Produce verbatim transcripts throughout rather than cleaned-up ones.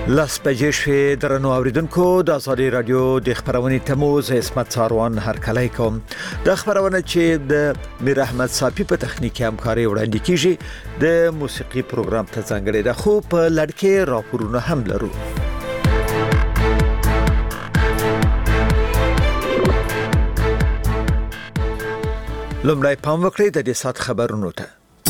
لاس بجې شوې درنو اوریدونکو د آزادي رادیو د خبرونې تموز اسمت ساروان هر کله کوم د خبرونه چې د میر احمد صافي په تخنیکی همکاري وړاندې کیږي د موسیقي پروګرام ته ځانګړي ده خو په لړکې راپورونه هم لرو. لومړی پام وکړئ د دې سات خبرونو ته.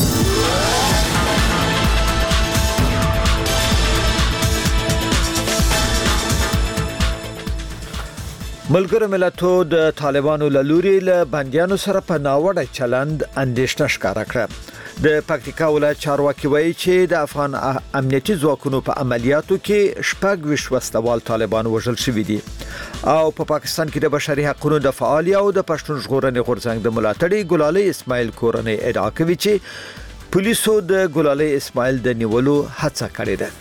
ملګرو ملتونو د طالبانو له لوري له بنديانو سره په ناوړه چلند اندېښنه ښکاره کړه. د پکتیکا ولایت چارواکي وایي چې د افغان امنیتي ځواکونو په عملیاتو کې شپږ ویشت وسلوال طالبان وژل شوي دي او په پاکستان کې د بشري حقوقو د فعال او د پښتون ژغورنې غورځنګ د ملاتړي ګلالي اسماعیل کورنۍ ادعا کوي چې پولیسو د ګلالي اسماعیل د نیولو هڅه کړې ده.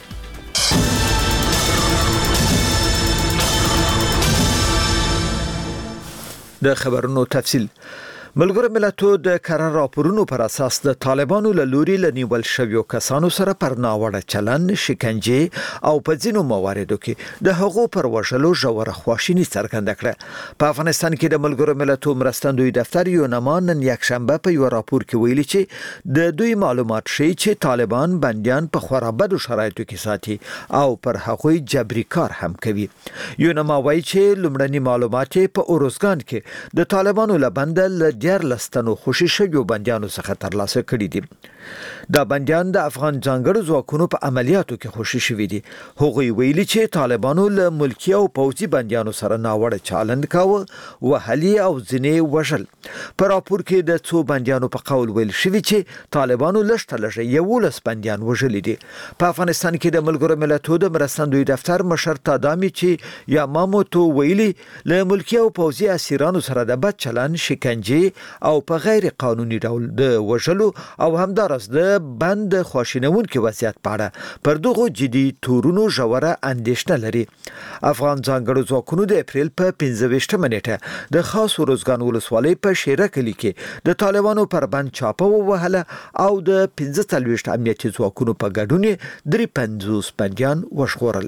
د خبرونو تفصیل. ملګرو ملتونو د قرار راپورونو پر اساس د طالبانو له لوري له نیول شویو کسانو سره پر ناوړه چلند، شکنجه او په ځینو مواردو کې د حقوقو پر وژلو ژوره خواشیني څرګنده کړه. په افغانستان کې د ملګرو ملتونو مرستندوی دفتر یونما نن یکشنبه په یو راپور کې ویلي چې د دوی معلومات ښیي چې طالبان بنديان په خورا بدو شرایطو کې ساتي او پر هغوی جبري کار هم کوي. یونما وایي چې لومړني معلومات په اوروزګان کې د طالبانو له بندل ډیر لستنو خوشي شویو بنديانو څخه ترلاسه کړي دي. دا بنديان د افغان ځانګړو ځواکونو په عملیاتو کې خوشي شوي دي. هغوی ویلي چې طالبانو له ملکی او پوځي بنديانو سره ناوړه چلند کاوه، وهلي او ځینې وژل. په راپور کې د څو بنديانو په قول ویل شوی چې طالبانو لږ لږ یولس بنديان وژلي دي. په افغانستان کې د ملګرو ملتونو د مرستندوی دفتر مشر تادامي چې یا ماموتو ویلي له ملکی او پوځي اسیرانو سره د بد چلند، شکنجه او په غیر قانوني ډول د وژلو او همدارس د بند خواشینونکو وضعیت په اړه پر دغه جدي تورونو ژوره اندېښنه لري. افغان ځانګړو ځواکونو د اپریل په پنځه ویشتمه نیټه د خاص روزګان ولسوالۍ په شیره کلي کې د طالبانو پر بند چاپه ووهله او د پنځه څلوېښت امنیتي ځواکونو په ګډون درې پنځوس بندیان وژغورل.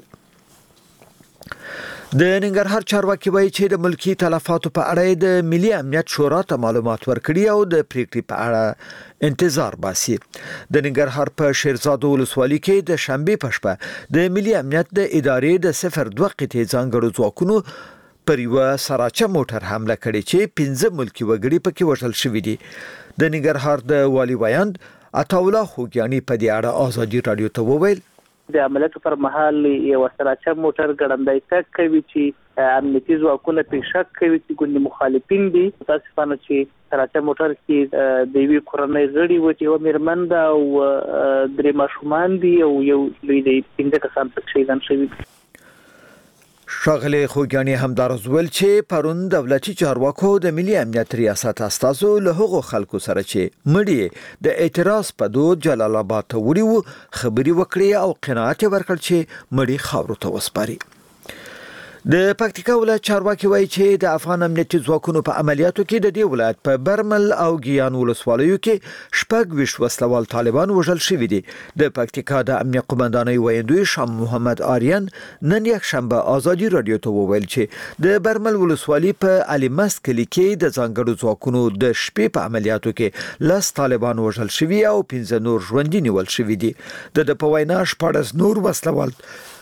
د ننګرهار چارواکي وایي چې د ملکی تلفاتو په اړه د ملي امنیت شورا ته معلومات ورکړي او د پریکړې په اړه انتظار باسي. د ننګرهار په شیرزاد ولسوالۍ کې د شنبه په شپه د ملي امنیت د ادارې د صفر دوه قطعي ځانګړو ځواکونو پر یو سراچه موټر حمله کړې چې پنځه ملکی وګړي پکې وژل شوي دي. د ننګرهار د والي ویاند عطاالله خوګیانی په دې اړه آزادي رادیو ته وویل د عملیاتو پر مهال یو سراچه موټر ګړندای تک کوي چې امنیتي ځواکونه په شک کوي چې ګوند مخالفین دي. تاسو نه چې سراچه موټر کې د وی کورنۍ غړي و چې و میرمن دا او درې ماشومان دي او یو لوی دی پنځه کسان پکې شهیدان شوي. ښاغلی خوګیانی همدارس ویل چې پرون دولتي چارواکو د ملي امنیت ریاست استازو له هغو خلکو سره چې مړي د اعتراض په دود جلال آباد ته وړي وو خبري وکړي او قناعت ورکړ چې مړي خاورو ته وسپاري. د پکتیکا ولایت چارواکي وایي چې د افغان امنیتي ځواکونو په عملیاتو کې د دې ولایت په برمل او ګیان ولسوالیو کې شپږ ویشت وسلوال طالبان وژل شوي دي. د پکتیکا د امنیت قومندانۍ ویاندوی شاه محمد آریان نن یکشنبه آزادي رادیو ته وویل چې د برمل ولسوالۍ په علي مست کلي کې د ځانګړو ځواکونو د شپې په عملیاتو کې لس طالبان وژل شوي او پنځه نور ژوندي نیول شوي دي. د د په وینا شپاړس نور وسلوال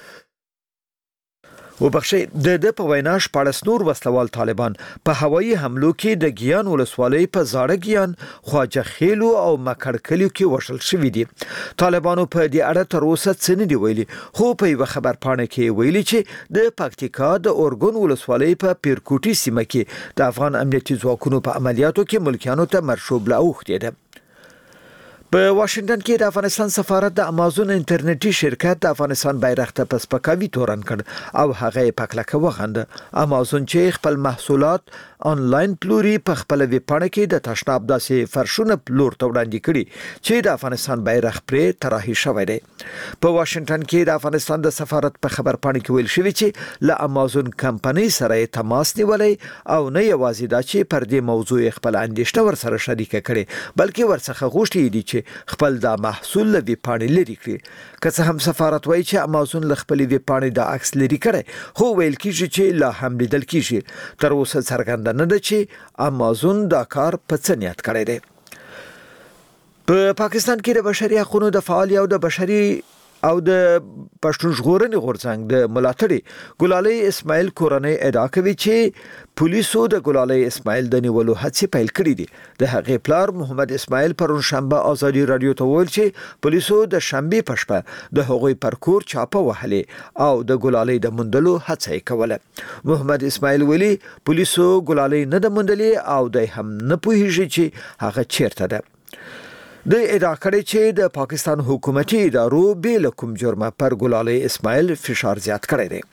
وبخښي د د په وینا شپاړس نور وسلوال طالبان په هوایي حملو کې د ګیان ولسوالۍ په زاړه ګیان، خواجه خیلو او مکړکلیو کې وژل شوي دي. طالبانو په دې اړه تر اوسه څه نه دي ویلي، خو په یو خبر پاڼه کې ویلي چې د پکتیکا د اورګون ولسوالۍ په پیرکوټي سیمه کې د افغان امنیتي ځواکونو په عملیاتو کې ملکیانو ته مرشوب لا اوختې ده. په واشنگټن کې د افغانستان سفارت د امازون انټرنیټي شرکت د افغانستان بیرغ ته په سپکاوي تورن کړ او هغه یې په کلکه وغنده. امازون چې خپل محصولات انلاین پلوري په خپل ویبپاڼه کې د تشناب داسې فرشونه پلور ته وړاندې کړي چې د افغانستان بیرغ پرې طراحي شوی دی. په واشنگټن کې د افغانستان د سفارت په خبرپاڼه کې ویل شوی چې له امازون کمپنۍ سره تماس نیولای او نه یوازې دا چې پر دې موضوع خپل اندېښنه ور سره شریک کړي بلکې ورڅخه غوښتي دي چې خپل دا محصول له ویبپاڼې لري کړي. که څه هم سفارت وایي چې امازون له خپل ویبپاڼې د عکس لري کړي خو ویل کیږي چې لا هم لیدل کیږي. تر اوسه څرګنده نه ده چې امازون دا کار په څه نیت کړی دی. په پا پاکستان کې د بشري حقوقو د فعال او د بشري او د پښتون ژغورنې غورځنګ د ملاتړي ګلالي اسماعیل کورنۍ ادعا کوي چې پولیسو د ګلالي اسماعیل د نیولو هڅې پیل کړې دي. د هغې پلار محمد اسماعیل پرون شنبه ازادي رادیو ته ویل چې پولیسو د شنبه په شپه د هغوی پر کور چاپه وهلې او د ګلالي د موندلو هڅه یې کوله. محمد اسماعیل ویلي پولیسو ګلالي نه د موندلې او د هم نه پوهیږي چې هغه چیرته ده. د ادعا کړی چې د پاکستان حکومتي ادارو به کوم جرمه پر ګلالي اسماعیل فشار زیات کړی دی.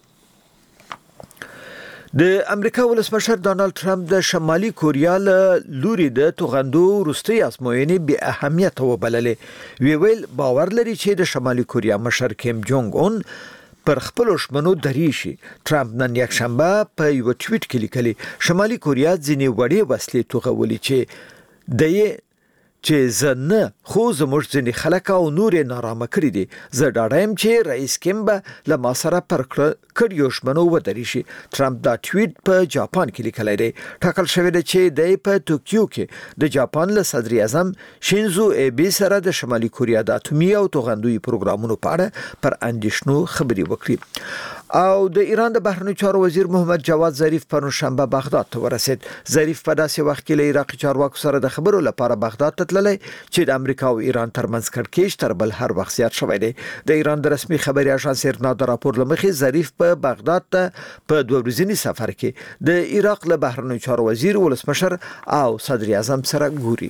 د امریکا ولسمشر ډانلډ ټرمپ د شمالي کوریا له لوري د توغندو وروستۍ ازموینې بې اهمیته وبللې. وی ویل باور لري چې د شمالي کوریا مشر کیم جونګ اون پر خپل شمنو دریشي. ټرمپ نن یک شنبه په یو ټویټ کې لیکلي شمالي کوریا ځینې وړې وسلې توغولې چې د چې زنه خو زموږ ځینې خلک او نور نارامه کړی دي. زه ډاډم چې رئیس کیم به له ما سره پر کړیو شمنو ودرېږي. ټرمپ دا ټویټ په جاپان کې لیکلی دی. ټاکل شوی دی چې د په ټوکیو کې د جاپان له صدر اعظم شینزو ایبي سره د شمالي کوریا د اتومي او توغندوی پروګرامونو په اړه پر اندېښنو خبرې وکړي. او د ایران د بهرنیو چارو وزیر محمد جواد ظریف پرون شنبه بغداد ته ورسید. ظریف په داسې وخت کې له عراقي چارواکو سره د خبرو لپاره بغداد ته تللی چې د امریکا او ایران ترمنځ کړکېچ تر بل هر وخت زیات شوی دی. د ایران د رسمي خبري اژانس ایرنا د راپور لمخې ظریف په بغداد ته په دوه ورځني سفر کې د عراق له بهرنیو چارو وزیر ولسمشر او صدر اعظم سره ګوري.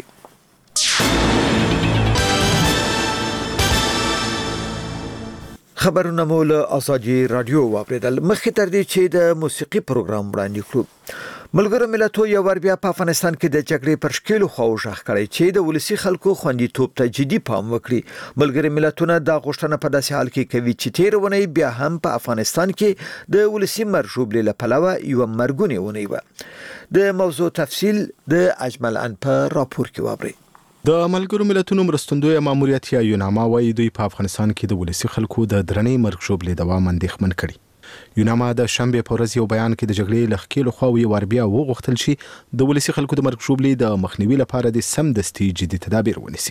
خبرونه مول ازادي رادیو واپریدل. مخکې تر دې چې د موسیقي پروګرام وړاندې کړو ملګرو ملتونو یو ور بیا په افغانستان کې د جګړې پر شکلو خوښ کړی چې د ولسی خلکو خوندیتوب ته جدي پام وکړي. ملګرو ملتونو دا غوښتنه په داسې حال کې کوي چې تیرونه بیا هم په افغانستان کې د ولسی مرجوبلې لپاره یو مرګونی ونی و. د موضوع تفصیل د اجمل ان په راپور کې وابري. د ملګرو ملتونو مرستندوی ماموریت یا یوناما وايي دوی په افغانستان کې د ولسی خلکو د درنې مرګ ژوبلې دوام اندېښمن کړي. یوناما د شنبه په ورځ یو بیان کې د جګړې لخکېلو خو یو ور بیا وغوښتل شي د ولسی خلکو د مرګ ژوبلې د مخنیوي لپاره د سمدستي جدي تدابیر ونیسي.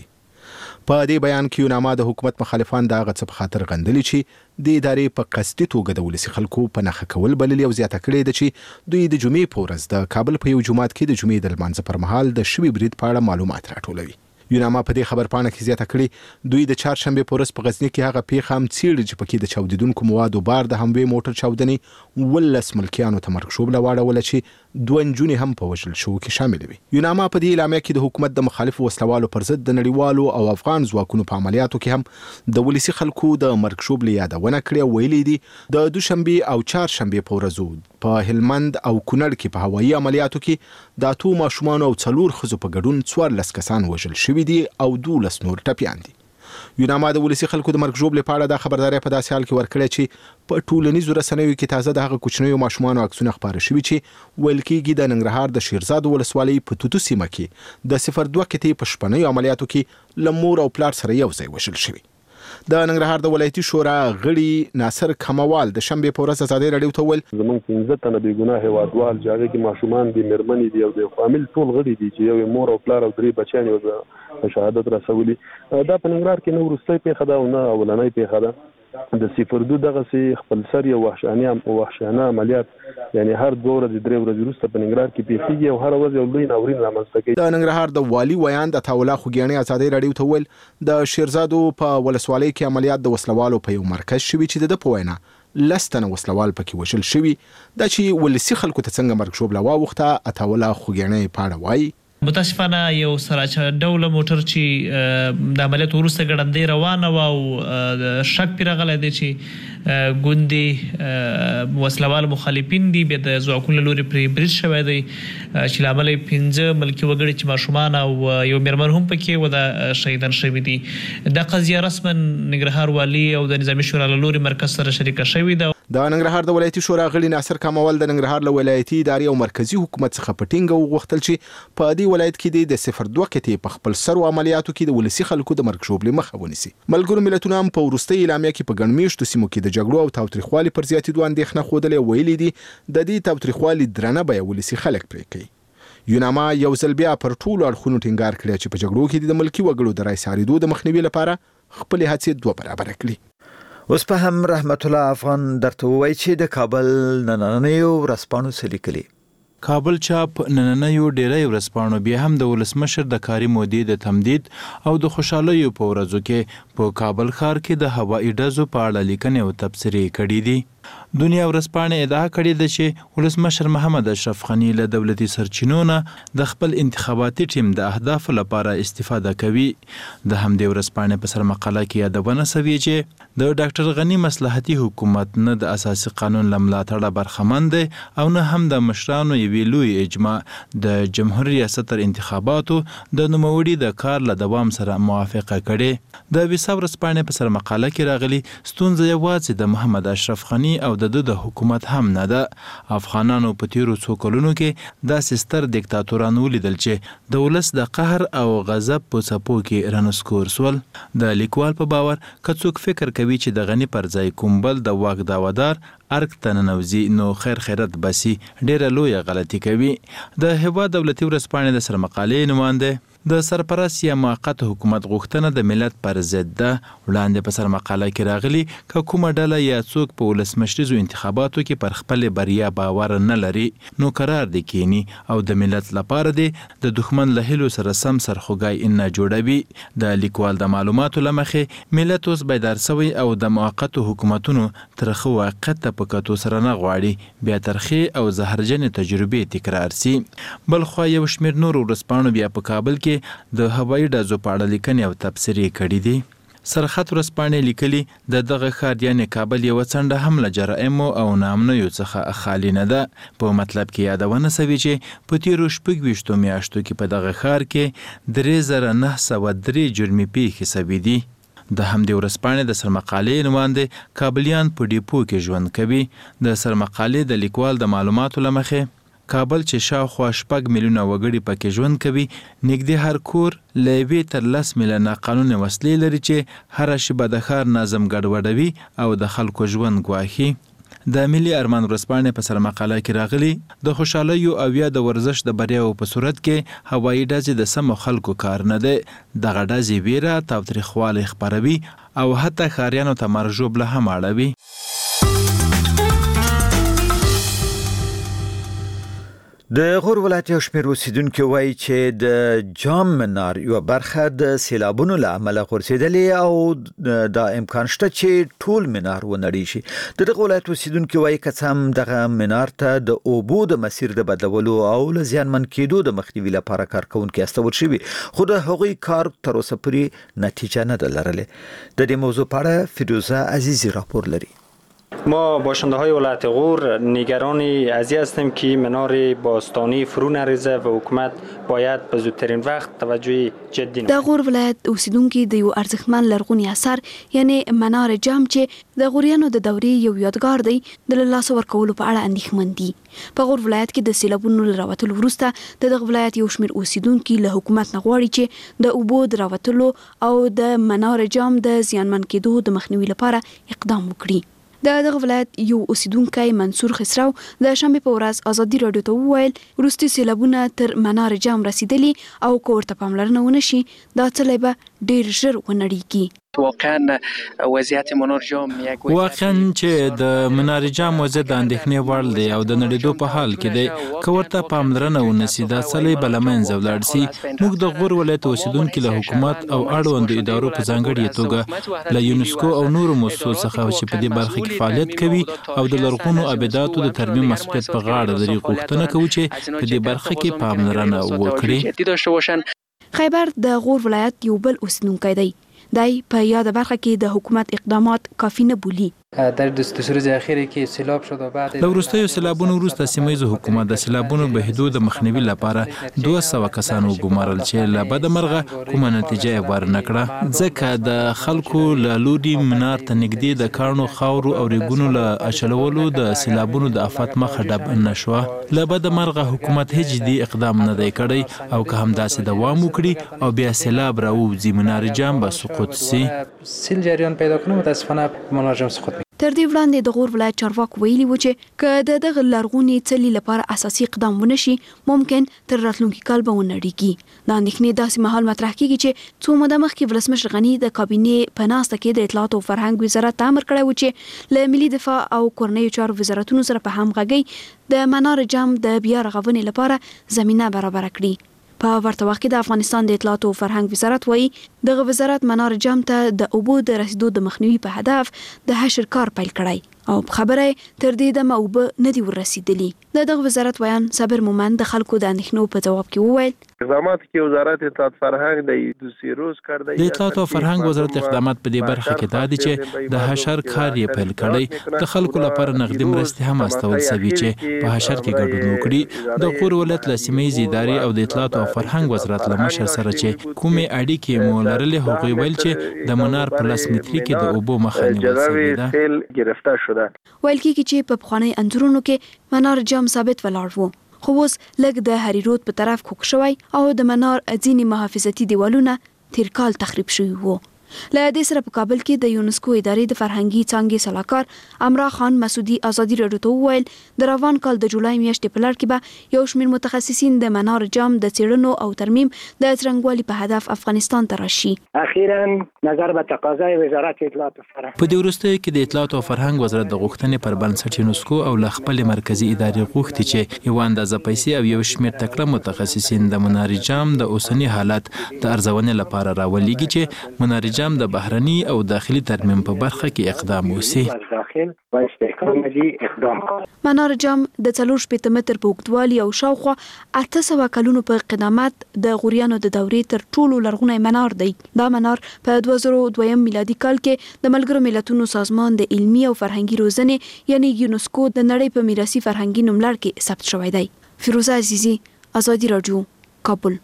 په دې بیان کې یوناما د حکومت مخالفان د هغه څه په خاطر غندلي چې د ادارې په قصدي توګه د ولسی خلکو په نخښه کول بللي او زیاته کړې ده چې دوی د جمعې په ورځ د کابل په یو جومات کې د جمعې د لمانځه پر مهال د شوي برید په اړه معلومات راټولوي. یوناما په دې خبرپاڼه کې زیاته کړي دوی د چهارشنبه په ورځ په غزنی کې هغه پیښه هم څیړي چې پکې د چاودیدونکو موادو بار د هموی موټر چاودنې ولس ملکیانو ته مرګ ژوبله واړوله چې دوه نجونې هم په وژل شو کې شامل وي. یوناما په دې اعلامیه کې د حکومت د مخالفو وسلوالو پر ضد د نړیوالو او افغان ځواکونو په عملیاتو کې هم د ولسی خلکو د مرګ ژوبلې یادونه کړې او ویلي دي د دوشنبه او چهارشنبه په ورځو په هلمند او کونړ کې په هوایي عملیاتو کې د اتو ماشومان او څلور ښځو په ګډون څوارلس کسان وژل شوي دي او دولس نور ټپیان دي. یوناما د ولسی خلکو د مرګ ژوبلې په اړه د خبرداري په داسې حال کې ورکړې چې په ټولنیزو رسنیو کې تازه د هغه کوچنیو ماشومانو عکسونه خپاره شوي چې ویل کېږي د ننګرهار د شیرزاد ولسوالۍ په توتو سیمه کې د صفر دوه کتې په شپنیو عملیاتو کې له مور او پلار سره یو ځای وژل شوي. د ننګرهار د ولایتي شورا غړي ناصر کموال د شنبه په ورځ ازادي رادیو ته ویل زمونږ پنځه تنه بې ګناه هیوادوال چې هغه کې ماشومان دي مېرمنې دي او د فامیل ټول غړي دي چې یو مور او پلار او درې بچیان یو شهادت رسولي. دا په ننګرهار کې نه وروستۍ پیښه ده او نه اولنۍ پیښه ده. د صفر دو دغه سي خپل سر یو وحشانه او وحشانه عملیات یعنی هر دوه ورځې درې ورځې وروسته په ننګرهار کې پیښیږي او هر ورځ یو لوی ناورین رامنځته کوي. د ننګرهار د والي ویاند عطاالله خوګیاڼي ازادي رادیو ته ویل د شیرزادو په ولسوالۍ کې عملیات د وسلوالو په یو مرکز شوي چې د په وینا لستنه وسلوال پکې وشل شوي. دا چې ولسی خلکو ته څنګه مرګ ژوبله واوښته عطاالله خوګیاڼي په اړه وایي متاسفانه یو سراچ ډول موټر چې د عملیات وروسته ګړندۍ روانه و او شک پرې راغلی دی چې ګوندې وسلوال مخالفین دي بیا د ځواکونو له لورې پرې برید شوی دی چې له امله یې پنځه ملکي وګړي چې ماشومان او یو مېرمن هم پکې و د شهیدان شوي دي. دا قضیه رسما ننګرهار والي او د نظامي شورا له لورې مرکز سره شریکه شوې ده. د ننګرهار د ولایتي شورا غړي ناصر کامول د ننګرهار له ولایتي ادارې او مرکزی حکومت څخه په ټینګه وغوښتل چې په دې ولایت کې د صفر دوه قطعې په خپل سرو عملیاتو کې د ولسي خلکو د مرګ ژوبلې مخه ونیسي. ملګرو ملتونو هم په وروستۍ اعلامیه کې په ګڼ میشتو سیمو کې د جګړو او تاوتریخوالي پر زیاتېدو اندېښنه ښودلې، ویلي دي د دې تاوتریخوالي درنه بیه ولسي خلک پرې کوي. یوناما یو ځل بیا پر ټولو اړخونو ټینګار کړی چې په جګړو کې د ملکي وګړو د رای ساریدو د مخنیوي لپاره خپلې هڅې دوه برابره کړي. اوس په هم رحمت الله افغان درته وایي چې د کابل نننیو ورځپاڼو څه لیکلي. کابل چاپ نننیو ډیری ورځپاڼو بیا هم د ولسمشر د کاري مودې د تمدید او د خوشحالیو په ورځو کې په کابل ښار کې د هوایي ډزو په اړه لیکنې او تبصرې کړي دي. دنیا ورځپاڼې ادعا کړې ده چې ولسمشر محمد اشرف غني له دولتي سرچینو نه د خپل انتخاباتي ټیم د اهدافو لپاره استفاده کوي. د همدې ورځپاڼې په سرمقاله کې یادونه شوې چې د ډاکټر غني مصلحتي حکومت نه د اساسي قانون له ملاتړه برخمن دی او نه هم د مشرانو یوې لوی اجماع د جمهور ریاست تر انتخاباتو د نوموړي د کار له دوام سره موافقه کړې. د ویسا ورځپاڼې په سرمقاله کې راغلي ستونزه یوازې د محمد اشرف غني او د د حکومت هم نه ده. افغانانو په تیرو څو کلونو کې داسې ستر دیکتاتوران ولیدل چې د ولس د قهر او غضب په څپو کې رانسکور سول. د لیکوال په باور که څوک فکر کوي چې د غني پر ځای کوم بل د واک داودار ارګ ته ننوځي نو خیر خیرت بسي ډیره لویه غلطي کوي. د هیواد دولتي ورځپاڼې د سرمقالې نماینده د سرپرست یا موقت حکومت غوښتنه د ملت پر ضد ده. وړاندې په سرمقاله کې راغلي که کومه ډله یا څوک په ولسمشریزو انتخاباتو کې پر خپل بریا باور نه لري نو قرار دی کینی او د ملت لپاره دی د دښمن له هیلو سره سم سرخوږی نه جوړوي. د لیکوال د معلوماتو لمخې ملت اوس بیدار شوی او د موقت حکومتونو ترخه واقعیت ته په کتو سره نه غواړي بیا ترخې او زهرجنې تجربې تکرار سي. بلخوا یو شمېر نور ورځپاڼو بیا په کابل کې د هوایي ډزو په اړه لیکنې او تبصرې کړي دي. سرخط ورځپاڼې لیکلي د دغه ښار یعنې کابل یوه څنډه هم له جرایمو او ناامنیو څخه خالي نه ده. په مطلب کې یادونه شوې چې په تیرو شپږ ویشتو میاشتو کې په دغه ښار کې درې زره نه سوه درې جرمي پیښې شوي دي. د همدې ورځپاڼې د سرمقالې نماینده کابلیان په ډیپو کې ژوند کوي. د سرمقالې د لیکوال د معلوماتو له مخې کابل چې شاوخوا شپږ میلیونه وګړي پکې ژوند کوي نږدې هر کور له یوې تر لس میلیونه قانوني وسلې لري چې هره شیبه د ښار نظم ګډوډوي او د خلکو ژوند ګواښي. د ملي ارمان ورځپاڼې په سرمقاله کې راغلي د خوشحالیو او یا د ورزش د بریاو په صورت کې هوایي ډزې د سمو خلکو کار نه دی. دغه ډزې ویره تاوتریخوالی خپروي او حتی ښاریانو ته مرګ ژوبله هم اړوي. د غور ولایت یو شمېر اوسیدونکي وایي چې د جام منار یوه برخه د سیلابونو له امله غورځېدلې او دا امکان شته چې ټول منار ونړی شي. د دغه ولایت اوسیدونکي وایي که څه هم دغه منار ته د اوبو د مسیر د بدلولو او له زیانمن کېدو د مخنیوي لپاره کارکوونکي استول شوي خو د هغوی کار تر اوسه پورې نتیجه نه ده لرلې. د دې موضوع په اړه فیروزه عزیزی راپور لري. ما باشنده های ولایت غور نگران ازی هستیم که منار باستانی فرو نریزه و حکومت باید به زودترین وقت توجه جدی نکنه. د غور ولایت اوسیدونکي د یو ارزښتمن لرغوني اثر یعنی منار جام چې د غوریانو د دورې یو یادګار دی د لاسه ورکولو په اړه اندېښمن دي. په غور ولایت کې د سیلابونو له راوتلو وروسته د دغه ولایت یو شمېر اوسیدونکي له حکومت نه غواړي چې د اوبو د راوتلو او د منار جام د زیانمن کېدو د مخنیوي لپاره اقدام وکړي. د دغه ولایت یو اوسیدونکی منصور خسرو د شنبې په ورځ ازادي راډیو ته وویل وروستي سیلابونه تر منار جام رسیدلي او که ورته پاملرنه ونه شي دا څلی به ډېر ژر ونړیږي. واقعا وضعیت منار جام یک واقعا چې د منار جام وضعیت د اندېښنې وړ دی او د نړیدو په حال کې دی که ورته پاملرنه ونشي دا څلی به له منځه ولاړ شي. موږ د غور ولایت اوسېدونکي له حکومت او اړوندو ادارو په ځانګړې توګه له یونسکو او نورو مؤسسو څخه چې په دې برخه کې فعالیت کوي او د لرغونو ابداتو د ترمیم مسؤلیت په غاړه لري غوښتنه کوو چې په دې برخه کې پاملرنه وکړي. خیبر د غور ولایت یو بل اوسېدونکی دی. دای په یاد برخه کې د حکومت اقدامات کافی نه بولی. در دو روز اخیری که سیلاب شد و بعد د وروستیو سیلابونو وروسته سیمه ییز حکومت د سیلابونو بهیدو د مخنیوي لپاره دوه سوه کسان وګمارل چې له بده مرغه کومه نتیجه یې ورنه کړه ځکه د خلکو له لوري منار ته نږدې د کاڼو خاورو او ریګونو له اچولو د سیلابونو د افت مخه ډب نه شوه. له بده مرغه حکومت هیڅ جدي اقدام نه دی کړی او که همداسې دوام وکړي او بیا سیلاب راووځي منار جام به سقوط سي. سیل جریان پیدا کنه متاسفانه منار جام سقوط. تر دې وړاندې د غور ولایت چارواکو ویلي و چې که د دغه لرغونې څلي لپاره اساسي اقدام ونشي ممکن تر راتلونکي کال به ونړیږي. دا اندېښنې داسې مهال مطرح کیږي چې څو موده مخکې ولسمشر غني د کابینې په ناسته کې د اطلاعات او فرهنګ وزارت ته امر کړی و چې له ملي دفاع او کورنیو چارو وزارتونو سره په همغږۍ د منار جام د بیا رغونې لپاره زمینه برابر کړي. په ورته وخت کې د افغانستان د اطلاعات او فرهنګ وزارت وایي دغه وزارت منار جام ته د اوبو د رسیدو د مخنیوي په هدف د حشر کار پیل کړی او خبره تر دې دمه اوبه نه دي ورسېدلي. د دغه وزارت ویان صابر مومند د خلکو د اندېښنو په ځواب کې وویل اقدامات کې وزارت اطلاعات فرهنګ د دوسری روز کار دی. د اطلاعات او فرهنګ وزارت اقدامات په دې برخه کې دا دي چې د حشر کار یې پیل کړی. د خلکو لپاره نقدي مرستې هم استول شوي چې په حشر کې ګډون وکړي. د غور ولایت له سیمه ییزې ادارې او د اطلاعات او فرهنګ وزارت له مشر سره چې کومې اړیکې مو لرلې هغوی ویل چې د منار په لس متري کې د اوبو مخه نیول شوې ده. ویل کېږي چې په پخواني انځورونو کې منار جام ثابت ولاړ و خو اوس لږ د هری رود په طرف کوک شوی او د منار ځینې محافظتي دیوالونه تیر کال تخریب شوي وو. له دې سره په کابل کې د یونسکو ادارې د فرهنګي څانګې سلاکار امرا خان مسعودي ازادي راډیو ته وویل د روان کال د جولای میاشتې په لړ کې به یو شمېر متخصصین د منار جام د څېړنو او ترمیم د څرنګوالي په هدف افغانستان ته راشي. اخیرا نظر به تقاضای وزارت اطلاعات و فرهنګ په دې وروستیو کې د اطلاعات او فرهنګ وزارت د غوښتنې پر بنسټ یونسکو او له خپلې مرکزي ادارې غوښتي چې یو اندازه پیسې او یو شمېر تکړه متخصصین د منار جام د اوسني حالت د ارزونې لپاره راولېږي چې منار جام د بهرني او داخلي ترمیم په برخه کې اقدام وسی. منار جام د څلور شپېته متر په اوږدوالي او شاوخوا اته سوه کلونو په قدامت د غوریانو د دورې تر ټولو لرغونی منار دی. دا منار په دوه زره دویم میلادي کال کې د ملګرو ملتونو سازمان د علمي او فرهنګي روزنې یعنی یونسکو د نړۍ په میراثي فرهنګي نوملړ کې ثبت شوی دی. فیروزه عزیزی، ازادي راډیو، کابل.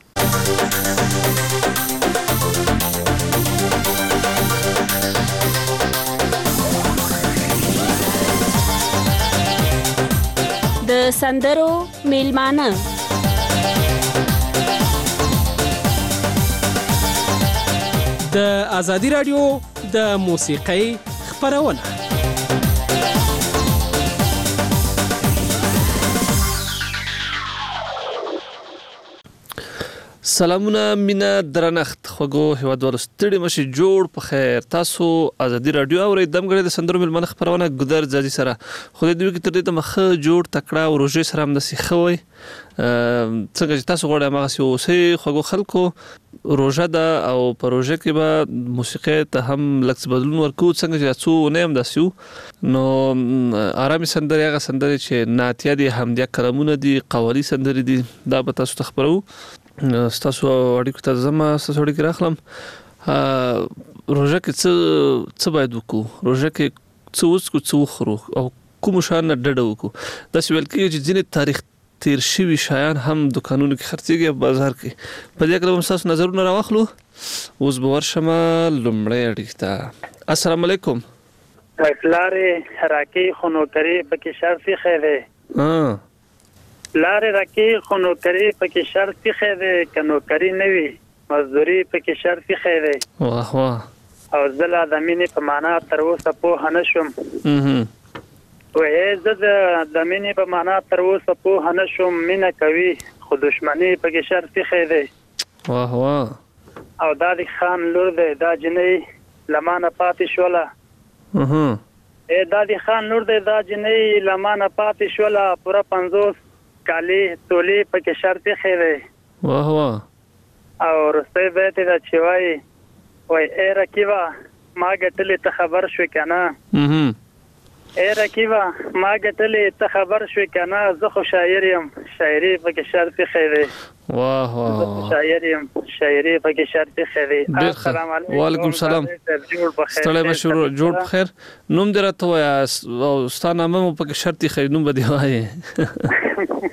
د سندرو میلمانه د ازادي راډیو د موسیقۍ خپرونه. سلامونه، مینا، درنښت خوږو هیوادوالو، ستړي مشي، جوړ په خیر. تاسو ازادي راډیو اورئ. دمګړې د سندرو میلمانه خپرونه ګودر ځاځي سره خدای دې وکړي تر دې دمه ښه جوړ تکړه او روژې سره همداسې ښه وئ. څنګه چې تاسو غواړئ هماغسې اوسئ خوږو خلکو. روژه ده او په روژه کې به موسیقۍ ته هم لږ څه بدلون ورکوو. څنګه چې څو اونۍ همداسې وو نو ارامې سندرې، هغه سندرې چې نعتیه دي، حمدیه کلامونه دي، قوالي سندرې دي، دا به تاسو ته خپرو. ستاسو اړیکو ته ځم، ستاسو اړیکې راخلم. روژه کې څه څه باید وکړو؟ روژه کې څه وڅښو، څه وخورو او کومو شیانو نه ډډه وکړو؟ داسې ویل کېږي چې ځینې تاریخ تیر شوي شیان هم دکانونو کې خرڅېږي او بازار کې. په دې اړه به ستاسو نظرونه راواخلو. اوس به ورشم لومړۍ اړیکې ته. السلام علیکم. پلارې راکې خو نوکري پکې شرط ایښی دی. لارې راکې خو نوکري پکې شرط ایښی دی، که نوکري نه وي مزدوري پکې شرط ایښی دی. واه واه. او زه لا د مینې په معنا تر اوسه پوهه نه شوم. وایي زه د مینې په معنا تر اوسه پوهه نه شوم. مینه کوي خو دشمني پکې شرط ایښی دی. واه واه. او دا د خان لور دی، دا جنۍ لمانه پاتې شوله اها ا د دې خان نور د دا جنې لمانه پاتې شوله پورا پنځوس کالی تولې پکې شرط خېره واه واه او رسته به ته دا چوي وای ا رکیبا ما ګټلې ته خبر شو کنه اها ا رکیبا ما ګټلې ته خبر شو کنه زه خو شاعر یم شاعري پکې شرط خېره واه واه شاعر یم شاعري پکې شرط خېره السلام علیکم وعلیکم السلام ستړی مشور جوړ بخیر نوم درته وای او ستانه مې پکې شرط خېره نوم بده وای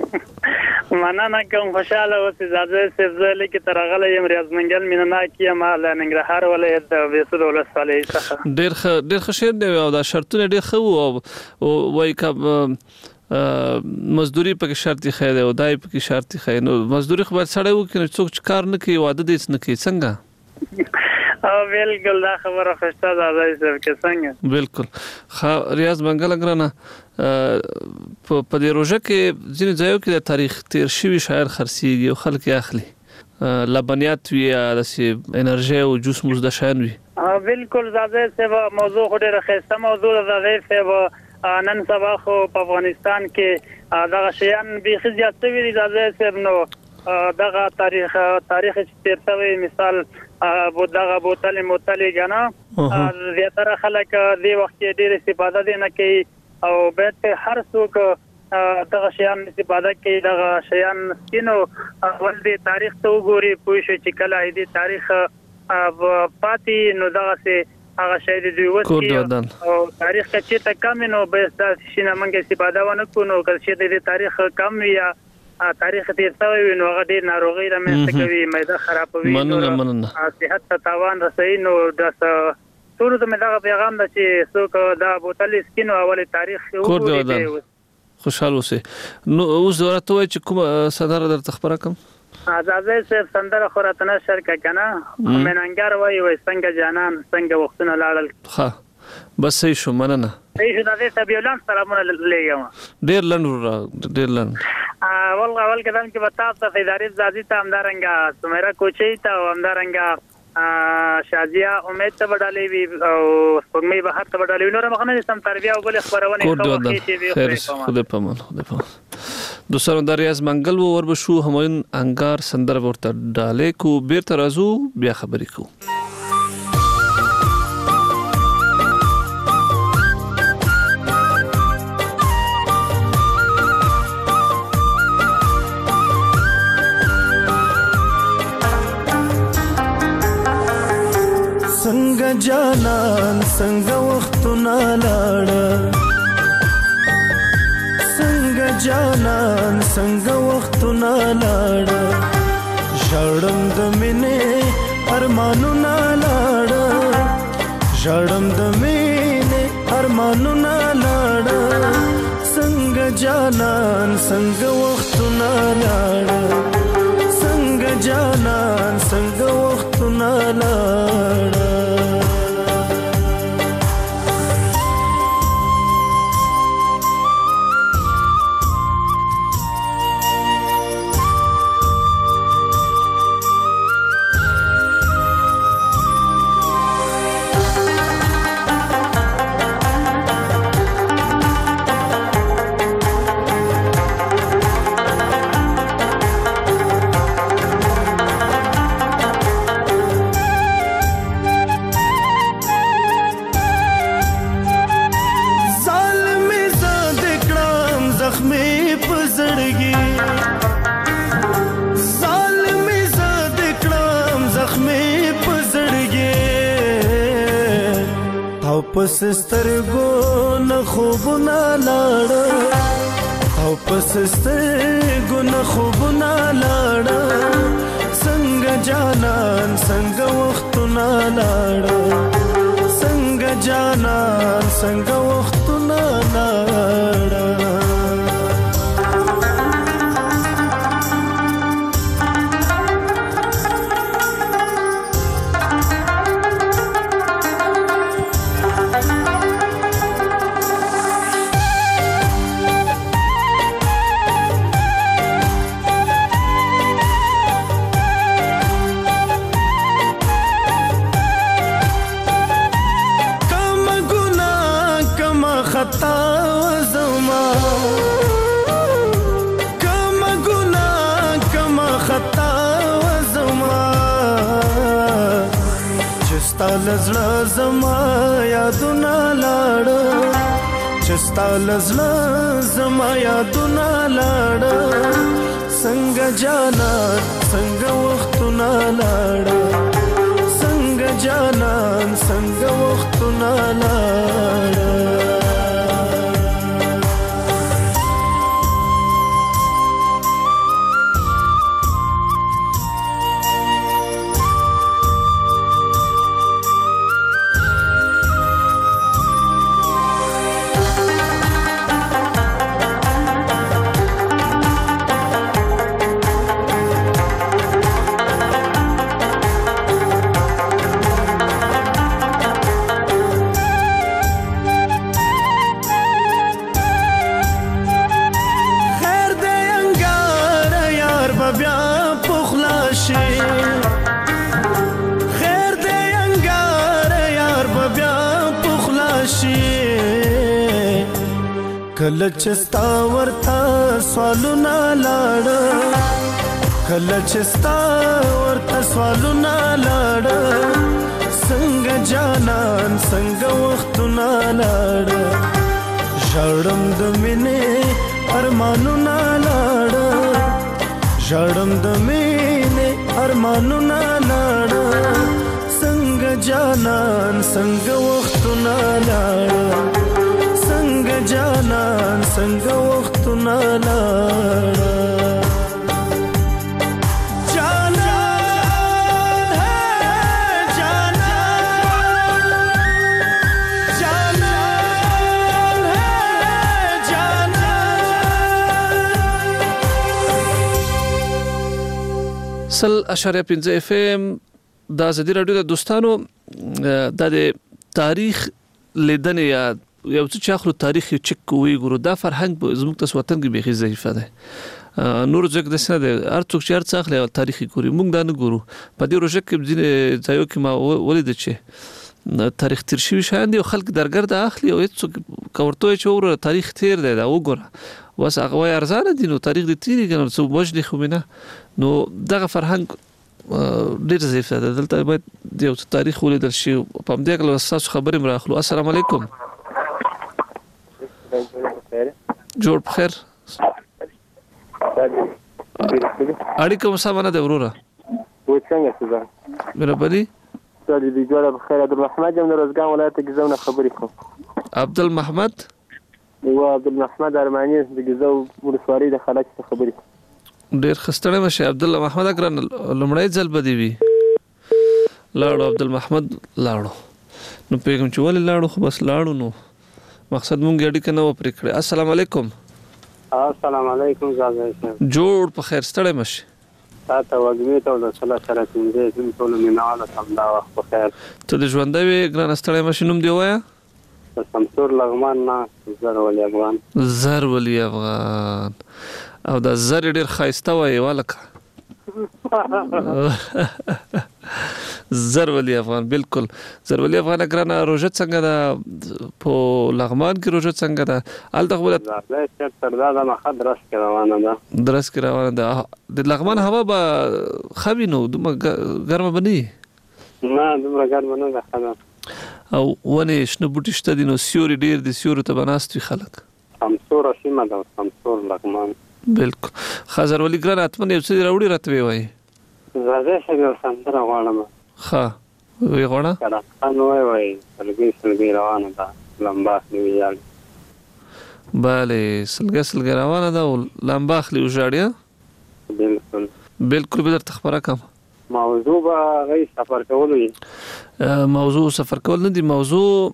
مننه کوم خوشاله اوسې زاده سبزله کې ترغله یم ریاض منګل مینه کی ما له ننګرهار ولایت د وسود ولسوالۍ څخه ډیر ښه ډیر ښه شعر دی او دا شرطونه ډیر ښه او وای کوم مزدوري پکې شرط خیر او دای پکې شرط خیر نو مزدوري خو باید سړی وکړي څوک کار نه کوي واده دې نه کوي څنګه او بالکل دا خبره خوشته ده زای کې څنګه بالکل خ ریاض منګل اگرانه په دې روزه کې ځینې ځایو کې د تاریخ تیر شوی شاعر خرسيږي او خلک اخلي لبنیات وی د انرژي او جوس موز د شان وی بالکل زاده سبا موضوع ډېر خسته موضوع ده سبا نن سبا خو په افغانستان کې دغه شیان به خزيات وی زاده سب نو دغه تاریخ تاریخ تیر شوی مثال بو دغه بوتل متل غنا زیاتره خلک دی وخت ډېر استفاده دي نه کوي او به هر څوک دغه شیان استفاده کوي دغه شیان کینو ول دي تاریخ ته وګوري پوه شي چې کله دې تاریخ پاتې نو دغه سه هغه شی دی وسی او تاریخ چې ته کم نو به تاسو شنه منګه استفاده ونه کو نو کله چې دې تاریخ کم یا تاریخ تیر شوی نو هغه ډیر ناروغي رامنځته کوي معده خرابوي مننه مننه صحت ته تاوان رسوي نو د ټول ته مې دا پیغام ده چې څوک دا بوتل سکینو اول تاریخ وګوري خوشاله اوسه نو اوس ضرورت وای چې کوم صدر در تخبره کوم ازازه صرف سندره خوراتنه شرکت کنه مننګر وای وای څنګه جانان څنګه وختونه لاړل ها بس صحیح شو مننه صحیح شو دا دې سبیولان سلامونه لګم ډیر لند ډیر لند والله اول کدان کې بتا ته ادارې ځاځي ته همدارنګه سمیرا کوچي ته همدارنګه شازیا امید ته وډالې وی او سپمې به هر ته وډالې نور مخنه سم تربیه او بل خبرونه کوي خیر خدای پامان خدای پامان دوستانو د ریاض منګل ور به شو همایون انګار سندر ورته ډالې کو بیرته راځو بیا خبرې کو څنګه جانان څنګه وختونه لاړه څنګه جانان څنګه وختونه لاړه ژړم د مینې ارمانونه لاړه ژړم د مینې ارمانونه لاړه څنګه جانان څنګه وختونه لاړه څنګه جانان څنګه وختونه لاړه پس سترګو نه خوبونه لاړه او پس سترګو نه خوبونه لاړه څنګه جانان څنګه وختونه لاړه څنګه جانان څنګه وختونه لاړه چستا لزړه زما یادونه لاړه چستا لزړه زما یادونه لاړه څنګه جانان څنګه وختونه لاړه څنګه جانان څنګه وختونه لاړه کله چستا ورته سوالونه لاړه کله چستا ورته سوالونه لاړه څنګه جانان څنګه وختونه لاړه ژړم د مینې ارمانونه لاړه ژړم د مینې ارمانونه لاړه څنګه جانان څنګه وختونه لاړه څنګه جانان څنګه وختونه لاړه جانان جانان جانان جانان سل اشاریه پنځه اف ام د ازادي رادیو د دوستانو د تاریخ لیدنې یا یو څه چې اخلو تاریخ یو چک کوی ګورو دا فرهنګ زموږ تاسو وطن کې به ضعیفه ده نور ځکه د سره ده هر څوک چې هر څه اخلي تاریخي ګوري موږ دا نه ګورو په دې روزه کې ځینې ځایو کې ما ولید چې تاریخ تیر شوی شاند یو خلک درګرد اخلي او هیڅ کورته چې ور تاریخ تیر دی دا وګوره وس هغه ارزانه دي نو تاریخ دې تیری کنه څو وجدي خو نه نو دغه فرهنګ ډیر ضعیف ده دلته باید یو تاریخ ولیدل شي په همدې کې تاسو خبرې مراخلو السلام علیکم جوړ بخیر اړیکه مسامنه ده وروره و څنګه څه مهرباني سړي دی جوړه بخیر عبدالرحمن جام روزګان ولایت کې زونه خبرې کوم عبدالمحمد و عبدالمحمد ارمانی د ګزو ولسوالۍ د خلک خبرې ډیر خستړی مشه عبدالله محمد اکرن لمړی ځل بدی وی لاړو عبدالمحمد لاړو نو پیغام چې ولې لاړو خو بس لاړو نو مقصد مونږ اړیکه نه و پرې کړې السلام علیکم السلام علیکم زاده جوړ په خیر ستړی مشه تاسو وګورئ ته د صلاح سره څنګه زم ټول میناله سمدا وخت په خیر ته د ژوندوي ګران ستړی مشه نوم دی وایا سمسور لغمان نه زر ولی افغان زر ولی افغان او دا زر ډیر خایسته وای والکه زر ولی افغان بالکل زر ولی افغان ګرانه روزه څنګه ده په لغمان کې روزه څنګه ده ال دغه دا چې تر دا د مخه درس کې روانه ده درس کې روانه ده د لغمان هوا به خوي نو دومره ګرمه بني نه دومره ګرمه نه ده خلاص او ونه شنو بوټي شته دي نو سیوري ډیر دي سیوري ته بناستوي خلک سمسور سیمه ده سمسور لغمان بالکل خزر ولی ګران اتمن یو څه راوړي راته وي زه څنګه سندره غواړم ښه وی غواړه کله نو وای وای سلګي سلګي روانه ده لمباخ نیویال bale سلګه سلګه روانه ده لمباخ لی وژاړیا بالکل بالکل به درته خبره کوم موضوع به غي سفر کول وي موضوع سفر کول نه دي موضوع د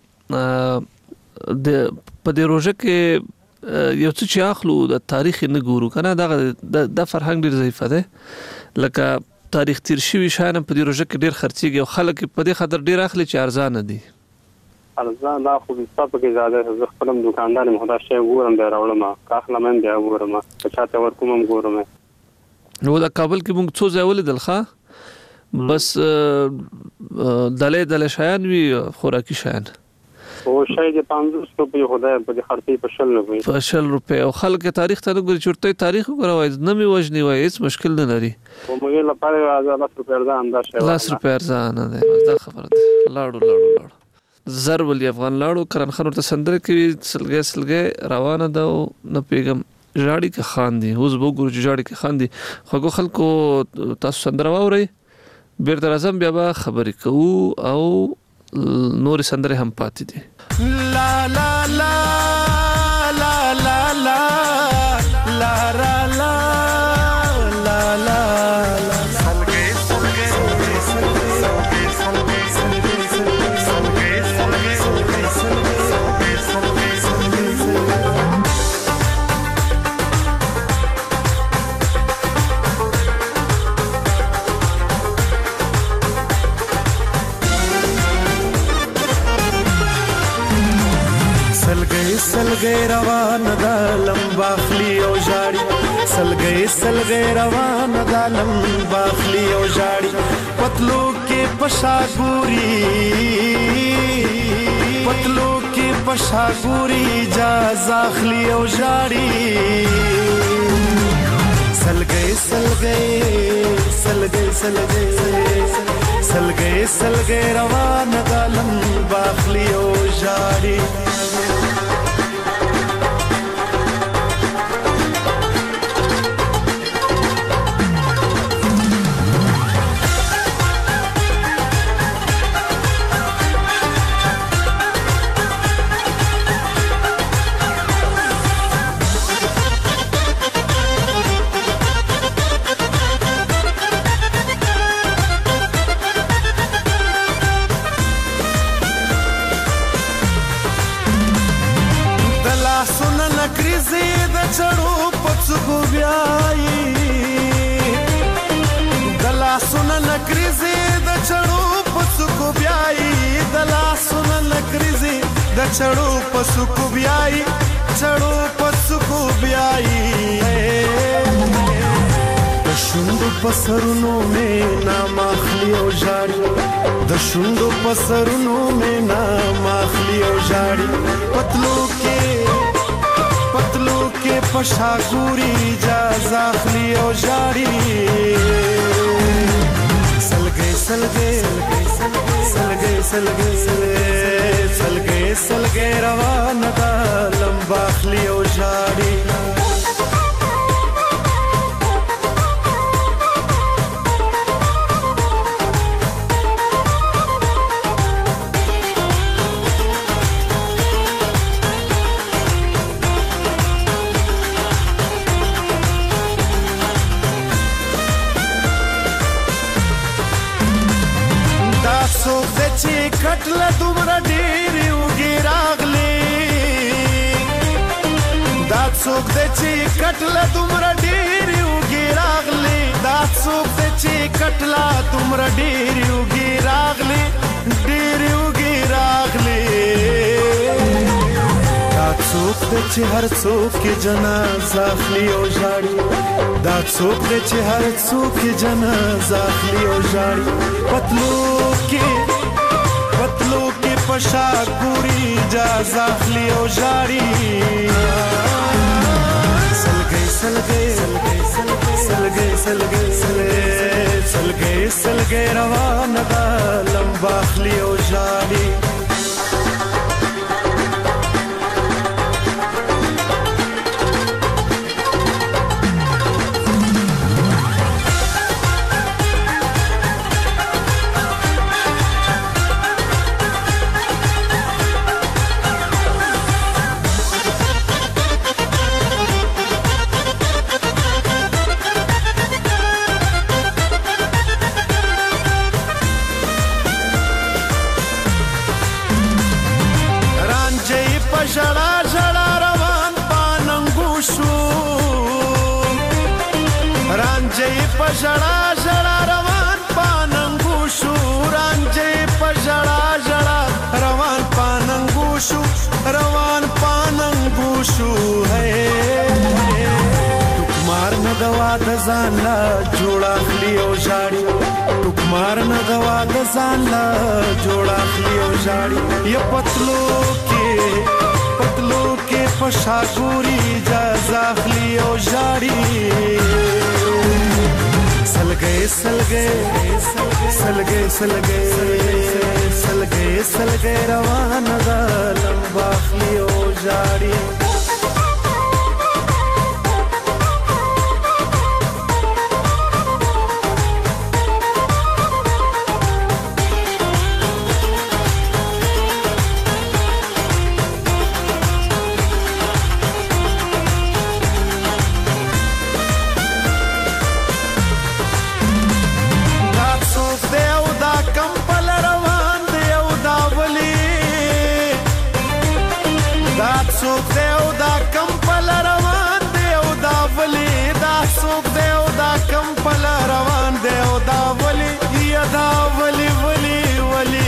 په دې روزه کې یو څه چې اخلو د تاریخ نه ګورو کنه دا د فرهنګ ډیر ضعیف ده لکه تاریخ تیر شوی شانه په دې روزه کې ډیر خرڅيږي او خلک په دې خاطر ډیر اخلي چې ارزانه دي ارزان دا خو په تاسو کې زیاده زه خپلم دکاندار مهدا شی ګورم به راوړم کاخله من دی ګورم چاته ورکوم ګورم نو دا کابل کې موږ څو ځای ولیدل ښه بس دلې دلې شایان وی خوراکي شایان او شای د پنځوس روپۍ خدای په دې خرڅي په شل روپۍ په شل روپۍ او خلک تاریخ ته وګوري چورته تاریخ وګورای نه می وجنی وای هیڅ مشکل نه لري او موږ لپاره راځه لاس روپۍ ارزان دا شی لاس روپۍ ارزان نه ده دا خبره ده لاړو لاړو لاړو زر ولې افغان لاړو کرن خان ورته سندره کوي سلګي سلګي روانه ده او نه پیغام جاړي کې خان دي اوس وګورو چې جاړي کې خان دي خو خلکو تاسو سندره واوري بیرته راځم بیا به خبرې کوو او نور سندره هم پاتې دي لا لا لا لا لا لا لا را لا لا لا سلګي سلګي سلګي سلګي سلګي سلګي سلګي سلګي سلګي سلګي روان دا لمبا خلی او جاړي سلګي سلګي روان دا لمبا خلی او جاړي پتلو کې پشا ګوري پتلو کې پشا ګوري جا زاخلی او جاړي سلګي سلګي سلګي سلګي سلګي سلګي روان دا لمبا خلی او جاړي چړو پڅګو بیاي دلا سن نکریزي د چړو پڅګو بیاي دلا سن نکریزي د چړو پڅګو بیاي چړو پڅګو بیاي د شوندو پسرونو مې نام اخلي او جاړي د شوندو پسرونو مې نام اخلي او جاړي پتلو کې پتلو کې پشا ګوري جا زاخلی او جاړي سلګي سلګي سلګي سلګي سلګي سلګي روان دا لمبا خلی او جاړي چې کټله دومره ډېرې اوږې راغلې دا څوک دی چې کټله دومره ډېرې اوږې راغلې دا څوک دی چې کټله دومره ډېرې اوږې راغلې ډېرې اوږې راغلې دا څوک دی چې هر څوک کې جنازه اخلي او ژاړي دا څوک دی چې هر څوک کې جنازه اخلي او ژاړي پتلو کې پتلو کې پشا ګوري جا زاخلی او جاړي سلګي سلګي سلګي سلګي سلګي سلګي سلګي روان دا لمبا خلی او جاړي ژړا ژړا روان پاننګو شو رانجې په ژړا ژړا روان پاننګو شو رانجې په ژړا ژړا روان پاننګو شو روان پاننګو شو ہے ټوک مار نه دوا د ځان لا جوړ اخلي او ژاړي ټوک مار نه غوا د ځان لا جوړ اخلي او ژاړي یا پتلو کې پتلو کې پښا ګوري اجازه اخلي او ژاړي سلګي سلګي سلګي سلګي سلګي سلګي روان ده لمبا اخلي او ژاړي څوک دی او دا کم پل روان دی او دا ولی دا څوک دی او دا کم پل روان دی او دا ولی یا دا ولی ولی ولی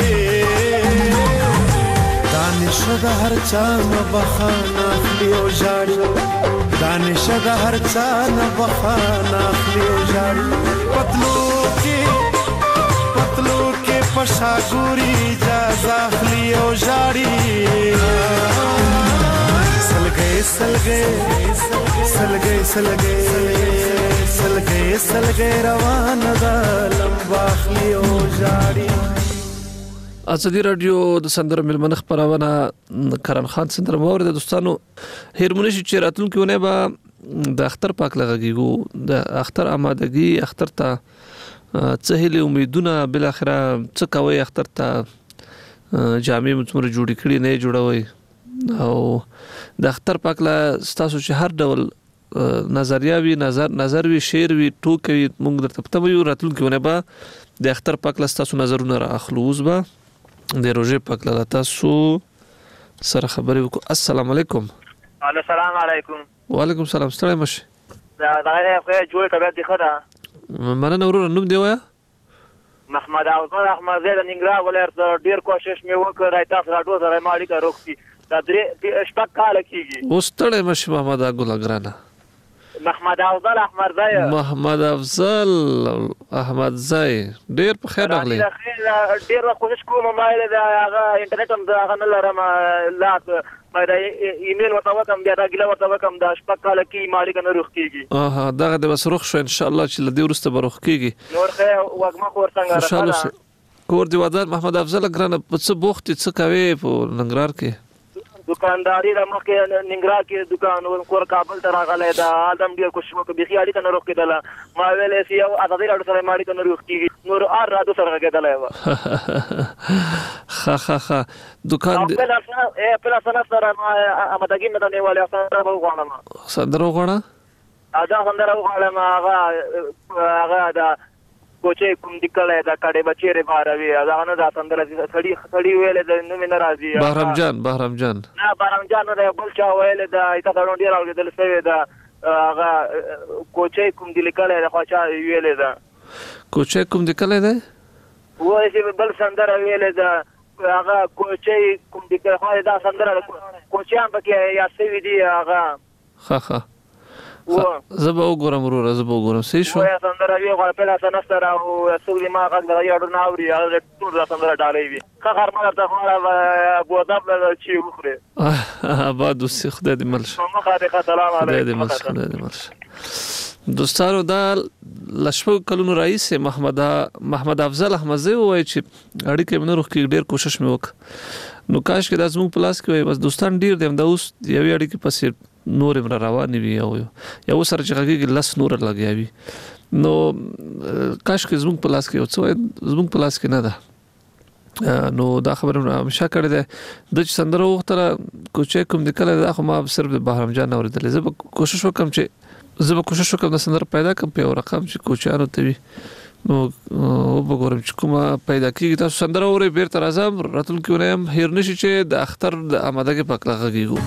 دانش د هر چا نه بخانه اخلي او ژاړي دانش د هر چا نه بخانه اخلي او ژاړي پتلو کې پتلو کې پښا ګوري اجازه اخلي او ژاړي سلګي سلګي سلګي سلګي سلګي سلګي روان ده لمبا اخلي او ژاړي ازادي رادیو د سندرو ملمن خبرونه کرن خان سندره مور د دوستانو هرمونی چې راتلونکي ونه به د اختر پاک لګیږي د اختر آمادګي اختر ته څهلي امیدونه بل اخره څه کوي اختر ته جامع مڅمر جوړی کړي نه جوړوي او د اختر پاک لا ستاسو چې هر ډول نظریه وی نظر نظر وی شعر وی ټوکوي موږ درته پته ویو راتلونکي ونه به د اختر پاک لا ستاسو نظرونه را اخلوز به د روزه پاک لا تاسو سره خبرې وکړو. السلام علیکم. السلام علیکم. وعلیکم السلام. ستړی مشه. دا دا خو جوړ طبيعت دی خدا. مننه ورور نوم دی وایا؟ محمد افضل احمد زید ننګرهار ولایت ډیر کوشش مې وکړ تاسو راډو سره ما اړیکه روکتي دا درې شپږ کال کېږي. وستړی مشه محمد اګل اګرانه. محمد افضل احمد زای محمد افضل احمد زای ډیر په خیر راغلی. ډیر کوشش کوم ما دا هغه انټرنیټ هم دا نه لرم لا ما دا ایمیل ورته وکم بیا دا ګیله ورته وکم دا شپږ کال کې مالک نه روخ کېږي. اها دغه د بس روخ شو ان شاء الله چې لدی ورسته به روخ کېږي. نور خیر وګما خور څنګه راځه کور دی ودان محمد افضل اګرانه په څه بوخت څه کوي په ننګرهار کې دکانداري د مخکې ننګرهار کې دکان کور کابل ته راغلی دا ادم ډېر کوشش وکړ بيخي اړیکه نه روغ کېدله ما ویلې چې یو ازادي راډیو سره ما اړیکه نه روغ کېږي نور ار راډیو سره غږېدلی وه ښه ښه ښه دکان پله سنه سره ما امادګي مې ته نیولې سندره به وغواړم سندره وغواړه دا سندره وغواړم هغه هغه دا کوچې کوم د کله دا کډې بچیرې باروي دا نه دا سندره سړی سړی ویلې د نوم نه راځي بهرام جان بهرام جان نه بهرام جان نه بل چا ویلې دا ایته دا ډیر راغلی سوي دا هغه کوچې کوم د کله دا خو چا ویلې دا کوچې کوم د کله دا وایي چې بل سندره ویلې دا هغه کوچې کوم د کله خو دا سندره کوچیان پکې یا سوي دی هغه ها ها زبا وګورم ورور زبا وګورم سې شو وای سندره وی غواړم په لاس نه ستاره او سولې ما غږ دا یو نه اوري هغه ټول سندره ډالې وی خبر ما درته خو بودا چې وخره آباد وسې خدای دې مل شي سلام علیکم خدای دې مل شي خدای دې مل شي دوستانو دا لشپو کلونو رئیس محمد محمد افضل احمدزی وای چې اړیکې منو روخ کې ډیر کوشش مې وک نو کاش کې د زموږ پلاس کې وای بس دوستان ډیر دیم دا اوس یو اړیکې پسې نور امر روان وي او یو سره چې هغه لس نور لګیاوي نو کاش کې زموږ پلاس کې او څو زموږ پلاس کې نه ده نو دا خبره همیشه کړې ده د سندره وختره کوچې کوم د کله دا خو ما صرف د بهرام جان اوریدل زه کوشش وکم چې زه کوشش وکم د سندره پیدا کوم په رقم چې کوچانو ته وي نو وګورم چې کومه پیدا کیږي تاسو سندره اوري بیرته راځم راتلونکي ونه هم هیر نشي چې د اختر د آمادګي پکلا غږیږي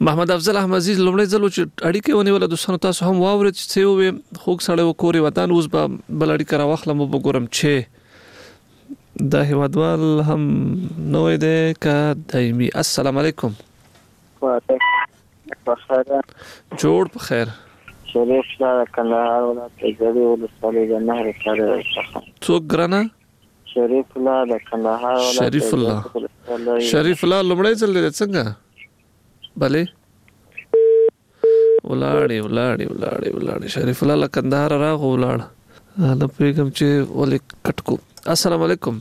محمد افضل احمدزي لومړی ځل چې اړیکې ونیول دوستانو تاسو هم واورئ چې څه وي خوږ سړی و کور وطن اوس به بل اړیکه راواخلم وګورم چې دا هیوادوال هم نوې ده که دایمي. السلام علیکم. جوړ په خیر. شریف لا کندهار ولایت زړی ولسوالۍ د نهر سره څخه. څوک ګرانه؟ شریف لا د کندهار ولایت. شریف الله. شریف الله لومړی ځل دی څنګه؟ بله ولاړې ولاړې ولاړې ولاړې شریف الله له کندهار راغو ولاړ نه پوهېږم چې ولې کټ کو. السلام علیکم.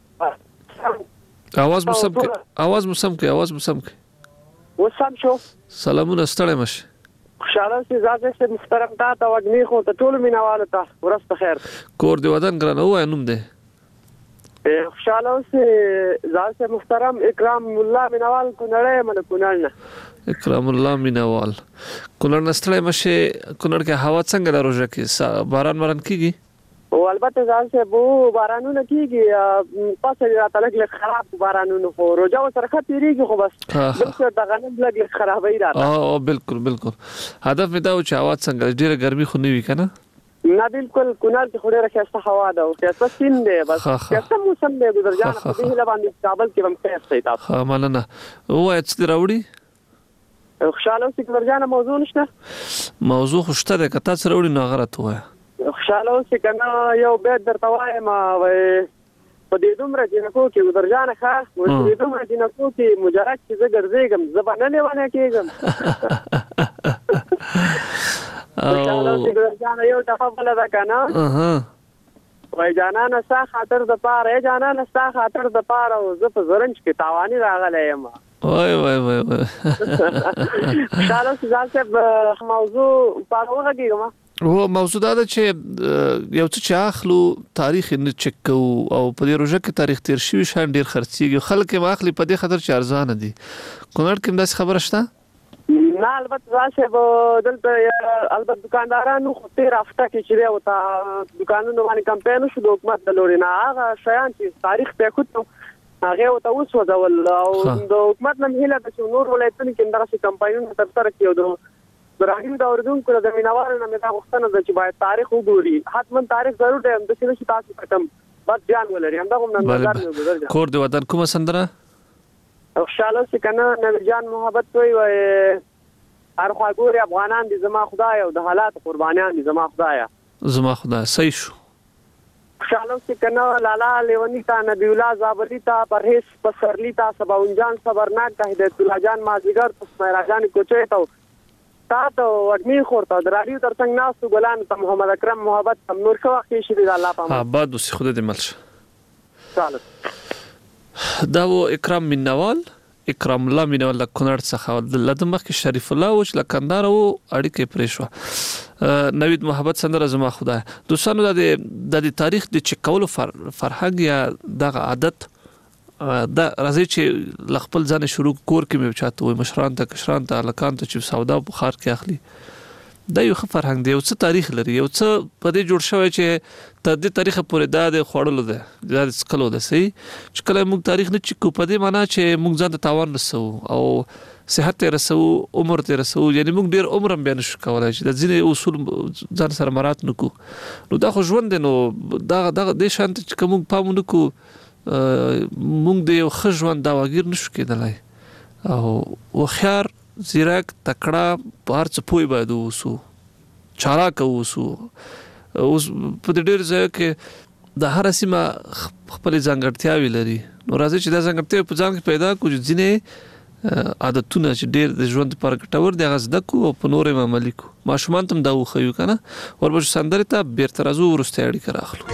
आवाज مو سم کې आवाज مو سم کې आवाज مو سم کې وسم شو. سلامونه ستړی مشه. خوشاله سي زاده سي محترم تا ته وګنی خو ته ټول مینواله ته ورسته خیر. کور دی ودان ګرانه وای نوم دی. خوشاله سي زاده سي محترم اکرام الله مینوال کونړې من کونړ نه. اکرام الله مینوال کونړ نه ستړی مشه. کونړ کې هوا څنګه د روزه کې باران مران کیږي؟ او البته ځان سه بو بارانونه کیږي پاسه راته لګ خراب بارانونه خو روزه سره خطرېږي خو بس بالکل د غنم لګ خرابې راته. او بالکل بالکل هدف مې دا و چې هوا څنګه ډیره ګرمي خو نه وي کنه؟ نه بالکل کونړ کې خوري راځه هوا ده او څه سین دی بس څه موسم دی ګذرجان په دې هله باندې کابل کې هم څه څه تاسو. ها مننه. وای څه راوړي؟ خوشاله اوسې ګذرجان موضوع نشته؟ موضوع خوشته ده که تاسو راوړي نو غلط وای. خوشاله اوسې کنه یو بیت درته وایم وای په دې دومره جنکو کې ګذرجان ښه و دې دومره جنکو کې مجرد چې زه ګرځېږم زه به نه لیوانه کېږم. خوشاله اوسې ګذرجان یو دفعه بله ده کنه وای جانانه ستا خاطر د پاره ای جانانه ستا خاطر د پاره او زه په زرنج کې تاواني راغلی یم. وای وای وای وای خوشاله اوسې ځان صاحب موضوع پاره وغږېږم. هو موضوع دا ده چې یو څه چې اخلو تاریخ نه چک کوو او په دې روزه کې تاریخ تیر شوی شان ډیر خرڅيږي خلک یې اخلي په دې خاطر چې ارزانه دي. کونړ کې داسې خبره شته؟ نه البته راشه به دلته البته دکاندارانو خو تیر هفته کې چې دی او تا دکانونو باندې کمپاین شو د حکومت د لوري نه هغه شیان چې تاریخ ته کوته هغه او ته وسوځول او د حکومت نه هیله د نور ولایتونو کې دغه کمپاینونه تر سره کیدو راغلی دا اوردونکو د مینوالو نه مې دا غوښتنه ده چې باید تاریخ وګوري. حتما تاریخ ضرور دی د څه شي تاسو پټم بس ځان ولري هم دا کوم نظر نه ګذر ځه. کور دی وطن کومه سندره؟ خوشاله سي کنه نبی جان محبت وي وای هر خوا ګوري افغانان دي زما خدای او د حالات قربانیان دي زما خدای زما خدای صحیح شو. خوشاله سي کنه لالا لیونی تا نبی الله زابلی تا پرهیز پسرلی تا سباون جان صبرناک ته هدایت الله جان مازیګر تسمیرا جان کوچه ته تا ته وګنی خورته د رادیو ترڅنګ ناسو ګلان ته محمد اکرم محبت تم نور ښه وخت شي د الله په امان. آباد اوسې خدای دې مل شه. چالو دا و اکرام مینوال اکرام الله مینوال د کونړ څخه د مخکې شریف الله و چې له کندهار و اړیکې پرې شوه. نوید محبت سندره زما خدای. دوستانو د د تاریخ د چک کولو فرهنګ یا دغه عادت دا راځي چې خپل ځان شروع کور کې مې چاته وي مشران ته کشران ته الکان ته چې سودا په خار کې اخلي. دا یو ښه فرهنګ دی یو څه تاریخ لري یو څه په دې جوړ شوی چې تر دې تاریخ پورې دا د خوړلو ده دا د سکلو ده صحیح چې کله موږ تاریخ نه چکو په دې معنی چې موږ ځان ته تاوان رسو او صحت ته رسو عمر ته رسو یعنی موږ ډیر عمر هم بیان شو کولای چې د ځینې اصول ځان سره مراعات نکو نو دا خو ژوند دی نو دا دا د شانت چې کوم پام نکو موږ د یو ښه ژوند دا وګیر نشو کېدلای او وخيار زیرک تکړه بهر څه پوي باید وسو چالاک وسو اوس په دې ډېر ځای کې د هر سیمه خپل ځانګړتیاوي لري نو راځي چې دا ځانګړتیا په ځان کې پیدا کوو ځینې عادتونه چې ډېر د ژوند لپاره ګټور دي هغه زده کوو او په نورې عملي کوو ماشومان ته هم دا وښیو که نه ورپسې سندرې ته بیرته راځو وروستی اړیکه راخلو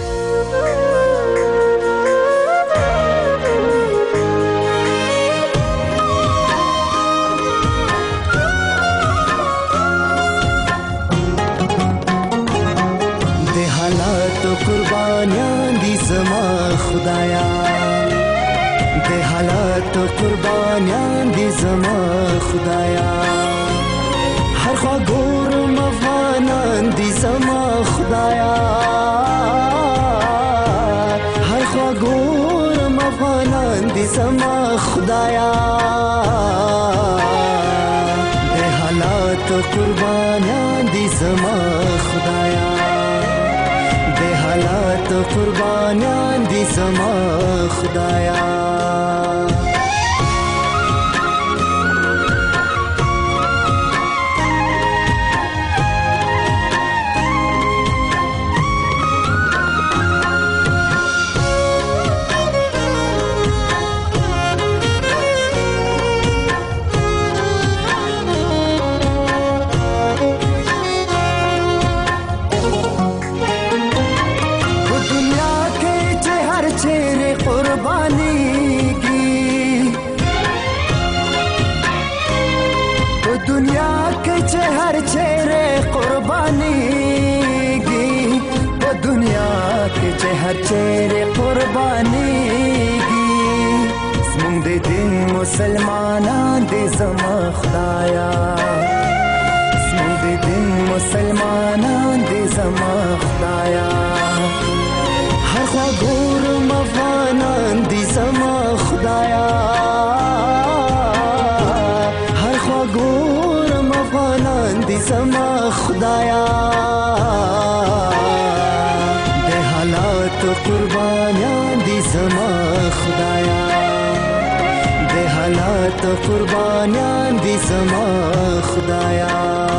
قربانیان دی زما خدایا د حالات قربانیان دی زما خدایا هر خوا ګورم افغانان دی زما خدایا هر خوا ګورم افغانان دی زما خدایا د قربانیان دي زما خدایا د حالات قربانیان دي زما خدایا چهره قربانیږي زمونږ د دین مسلمانان دې زما خدایا زمونږ د دین مسلمانان دې زما خدایا هر خوا ګورم افغانان دې زما خدایا هر خوا ګورم افغانان دې زما خدایا قربانیان دي زما خدایا د حالات قربانیان دي زما خدایا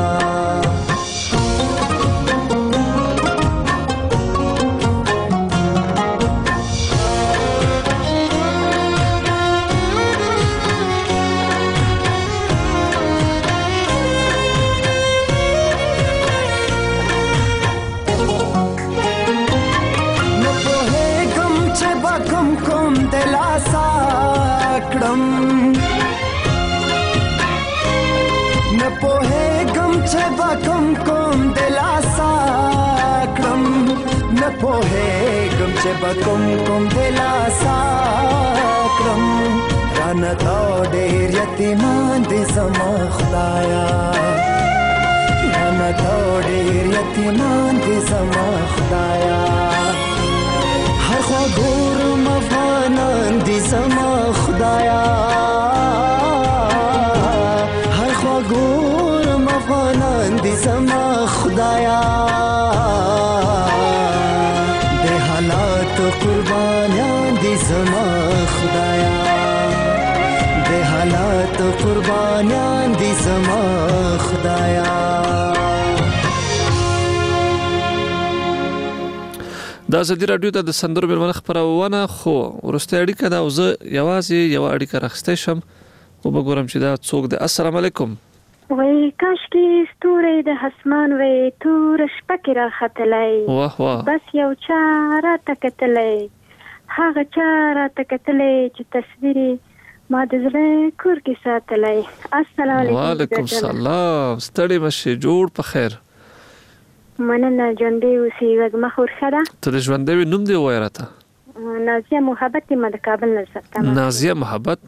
کوم کوم دلاسا کړم نه پوهېږم چې به کوم کوم دلاسا کړم رانه تا ډېر یتیمان دي زما خدایا رانه تا ډېر یتیمان دي زما خدایا هر خوا ګورم افغانان دي زما خدایا هر خوا ګورم افغانان دي زما خدایا د حالات قربانیان دي زما خدایا د حالات قربانیان دي زما خدایا دا ازادي رادیو ته د سندرو مېلمانه خپرونه خو وروستۍ اړیکه ده او زه یوازې یوه اړیکه راخیستی شم وبګورم چې دا څوک دی. السلام علیکم. وای کاشکې ستوري د اسمان وای تور شپه کې راختلی واه واه بس یو چا راته کتلی هغه چا راته کتلی چې تصویر ما د زړه کور کې ساتلی. السلام علیکم. وعلیکم السلام. ستړي مشي جوړ په خیر. مننه ژوندۍ اوسې وږمه خو ښه ده. ته د ژوندۍ نوم دې ووایه راته. نازیه محبت یم د کابل نه ثبت. نازیه محبت.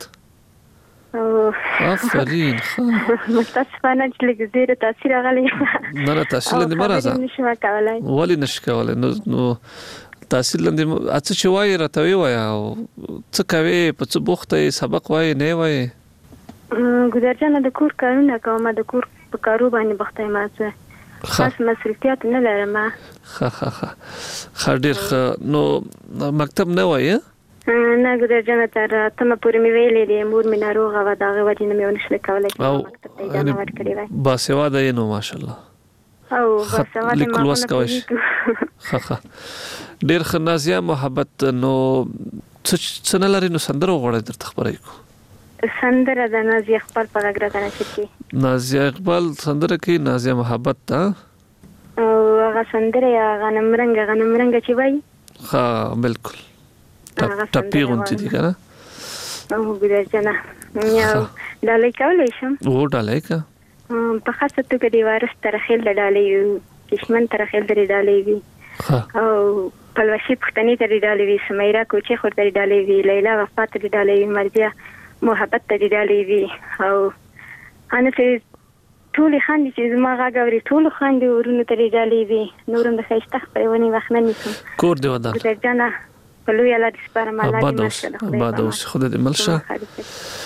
آفرین. متاسفانه چې لږ زیره تاثیر راغلی. نه نه تاثیر لاندې مه راځه. نشم کولی. ولې نشي کولی؟ نو تاثیر لاندې څه چې وایې راته ووایه او څه کوې په څه بوخته یې سبق وایې نه یې وایې؟ ګودرجانه د کور کارونه کوم د کور په کارو باندې بوخته یم زه. خاص مسؤلیت نه لرم. ښه ښه ښه ښه ډېر ښه. نو مکتب نه وایې؟ نه ګودرجانه تر اتمه پورې مې ویلې دي مور مې ناروغه وه د هغې وجې نه مې ونشولی کولی چې مکتب ته اجازه ورکړې وای. باسواده یې نو ماشاءالله. او باسواده لیکلوس کوی شي. ښه ښه ډېر ښه. نازیه محبت نو څه نه لرې نو سندره وغواړئ درته خپره کړو. سندره د نازیه اقبال په غږ راته نصیب کړي. نازیه اقبال سندره کوي نازیه محبت ته او هغه سندره یا غنم رنګ غنم رنګ چې وایي. ښه بالکل ټپي غوندې دي که نه؟ او ګودرجانه یو ډالۍ کولی شم؟ او ډالۍ که په خاصه توګه د وارث ترخیل د ډالۍ وي کشمن ترخیل د ډالۍ وي او پلوشي پښتني ته د ډالۍ وي سمیرا کوچې خور ته د ډالۍ وي لیلا وفا ته د ډالۍ وي مرضیه محبت ته د ډالۍ وي او انا چې ټولې خاندي چې زما غږ اوري ټولو خاندي ورونو ته د ډالۍ وي نور هم د ښایسته خپرونې وخت نه نیسم. کور دې ودان ګودرجانه په لوی الله دې سپارم. الله دې آباد اوسې خدای دې مل شه.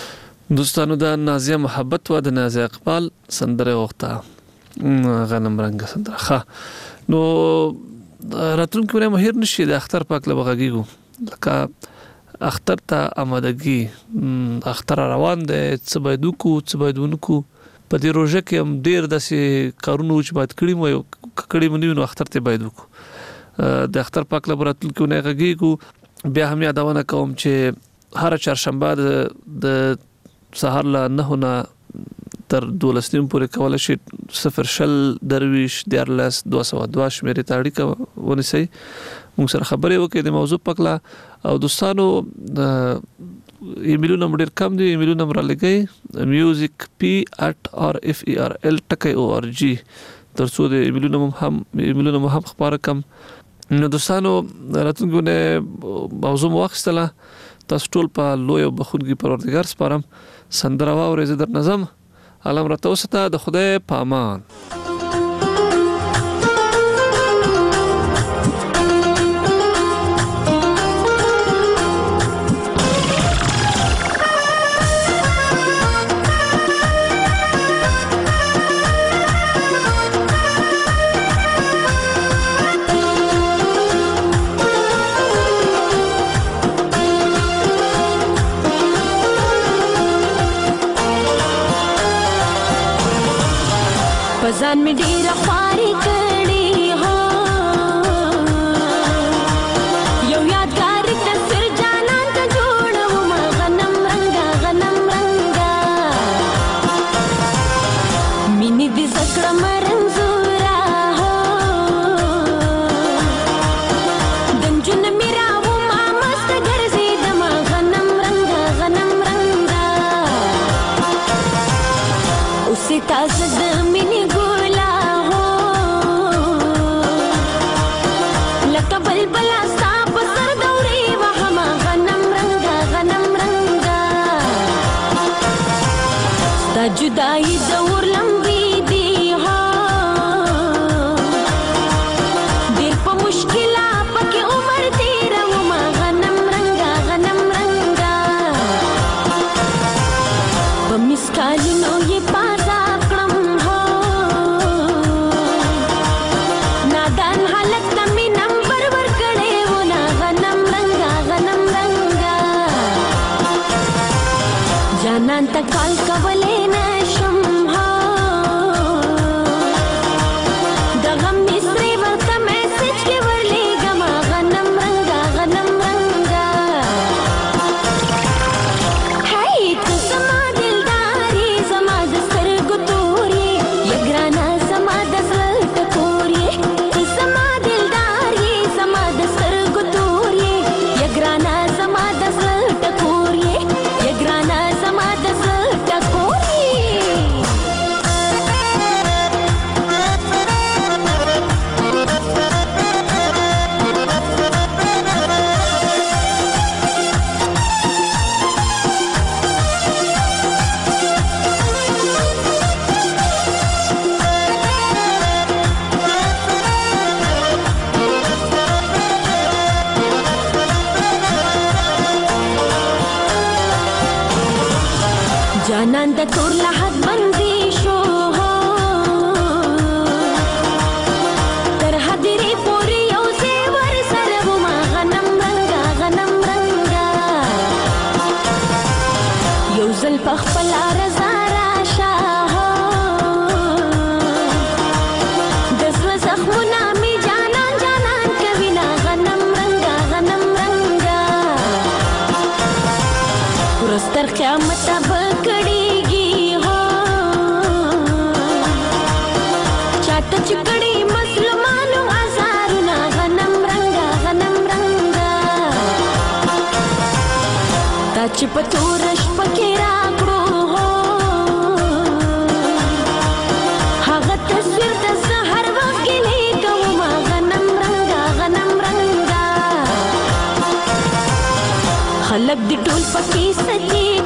دوستانو د نازیه محبت و د نازیه اقبال سندره وخته غنم رنگ سندره. ښه نو راتلونکي ورځ مهیر نشي د اختر پاک له بغاګیږو لکه اختر ته آمادګي اختر روان دی څه باید وکړو څه باید ونه کړو. په دې روژه کې هم ډېر داسې کارونه چې باید کړي مو یو کړي مو نو اختر ته باید وکړو. د اختر پاک له راتلونکي ورځ غږیږو. بیا هم یادونه کوم چې هر چهارشنبه د سهار له نهو نه تر دولس نیم پورې کولای شي صفر شل درویش دیارلس دوه سوه دوه شمیرې ته اړیکه ونیسئ موږ سره خبرې وکړئ د موضوع په اړه. او دوستانو ایمیلونه ډېر کم دي ایمیلونه را لګئ میوزیک پی اټ آر اف ای آر ال ټکی او آر جی تر څو د ایمیلونه هم ایمیلونه هم خبره کم. نو دوستانو راتلونکي ونه موضوع واخیستله تاسو ټول په لوی او بخونګي پروردګار سپارم. سندره واورئ زه در نظم علم را توسطه د خدای پامان. ځان می ډیره خواري کړې هو یو یادګار تصویر جانان ته جوړوم غنم رنگا غنم رنگا مینې دې زکړه مرنزورا هو دنجن میرا و ما مست ګرځېدم غنم رنگا غنم رنگا اوسې تاسو د مینې جدائی دور لمبی دی ها دیر پا مشکلا پکی عمر تیرا وما غنم رنگا غنم رنگا پا مسکالنو یہ پازا کرم ہو نادان حالت نمی نمبر ورکڑے ونا غنم رنگا غنم رنگا جانان تکال کولے جانان د تور لحد بندي شو تر حدري پوري یو زیور سره وما غنم رنگا غنم رنگا یو زل پخپل رضا راشا دزو زخمنا می جانان جانان کوینا غنم رنگا غنم رنگا ورستر قیامت چکڑی مسلمانو ازارنا غنم رنگا غنم رنگا تا چې پتورش پکې راکړو هغه تصویر د سحر وخت کې لیکم غنم رنگا غنم رنگا خلک دې ټول پکې سچي